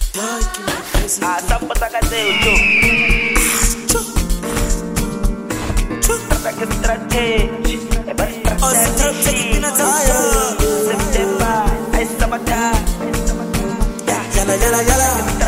Sampo takateu tu. Trata que estrategia. É bastante September, I summertime. Yala yala yala.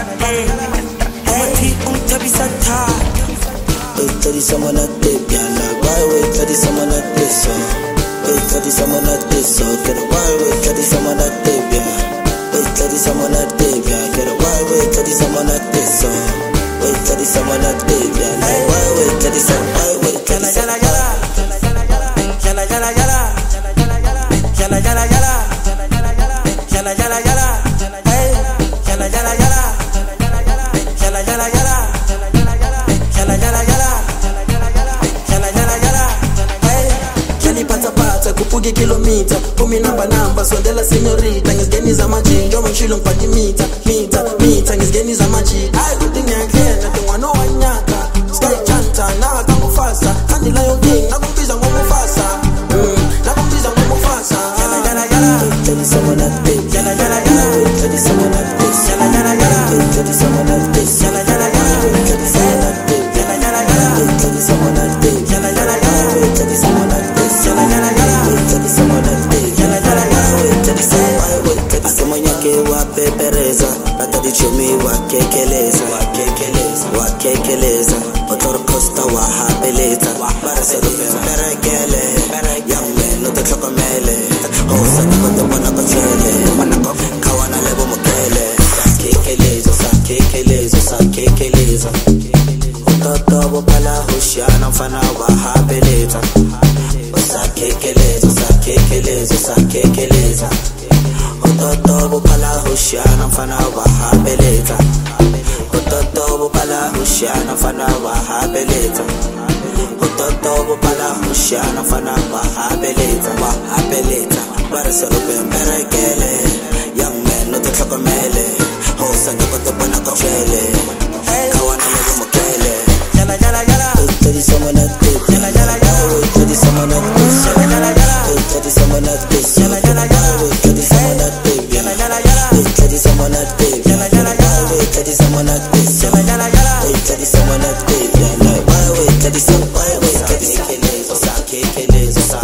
Amati umtabisata. Wait till someone at the yala. Why wait till someone at this? Wait till someone at this. Get a why wait till someone at the yala. Wait till someone at the yala. Get a why wait till someone at this. Wait till someone at the yala. Why wait till someone why wait till yala yala yala yala yala yala yala yala yala yala yala hey yala yala yala yala yala yala yala yala yala yala yala yala hey yani pata kupuge kilomita kumi namba sondela senyorita ngizigeni za maji njoba mshilo mpati mita ngizigeni za maji ay kudinga ngena tengwana wanyaka sky chanta na kamufasa kandi lion king nakumbiza ngomufasa nakumbiza ngomufasa yala yala yala tell someone that baby yala yala yala tell someone that this yala yala yala tell someone that this yala yala yala tell someone that baby yala yala yala tell someone that baby yala yala yala tell someone that this yala yala yala tell someone that baby yala yala yala tell someone that someone yake wa pepereza atadi chumi wa kekeleza motor costa wa hapeleza barase rupe berekele yamme no te chokomele hosa ni kote bona kochele manako kawana lebo mokele sakekeleza utoto bopala hushana mfana wa hapeleza sakekeleza utoto bopala hushana mfana wa hapeleza utoto bopala hushana mfana wa hapeleza utoto bopala hushana mfana wa hapeleza barase rupe berekele yamme no te chokomele hosa ni kote bona kochele kawana lebo mokele yala yala yala tell someone that this yala yala yala tell someone that this yala yala yala tell someone that this yala yala yala tell someone that baby yala yala yala tell someone that baby yala yala yala tell someone that this yala yala yala tell someone that baby yala why wait tell someone why wait tell someone sakekeleza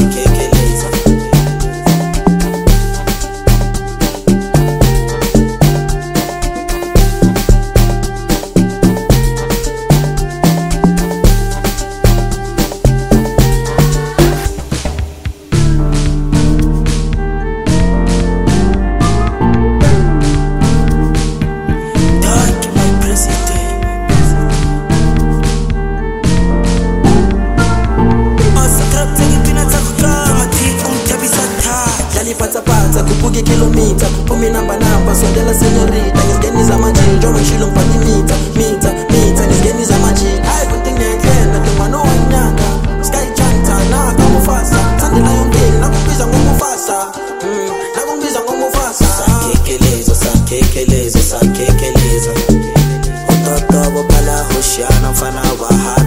pata kupuge kilomita kumi namba sondela senyorita ngizigeni za maji njoba mshilo mpati mita ngizigeni za maji ay kudinga ngena tengwana wanyaka sky chanta na kamufasa kandi lion king nakumbiza ngomufasa sakekeleza utoto bopala hushana mfana wa